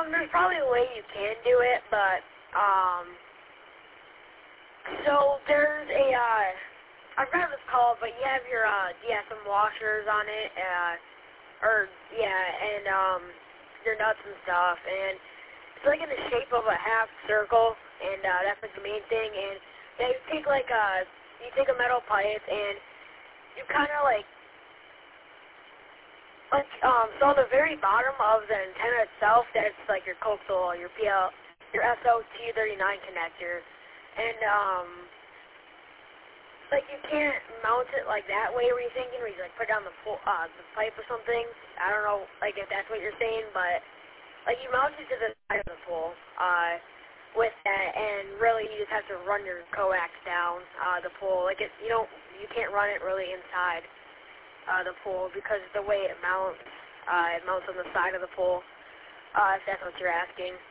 there's probably a way you can do it, but, so there's a, I forgot what it's called, but you have your, some washers on it, and, your nuts and stuff, and it's like in the shape of a half circle, and, that's like the main thing, and then you take like, you take a metal pipe, and you kind of like, so on the very bottom of the antenna itself, that's like your coaxial, your your SOT39 connector, and, like, you can't mount it like that way, where you're thinking, where you like put down the pipe or something. I don't know, like, if that's what you're saying, but, like, you mount it to the side of the pole, with that, and really you just have to run your coax down, the pole. Like, you can't run it really inside, the pole, because the way it mounts on the side of the pole, if that's what you're asking.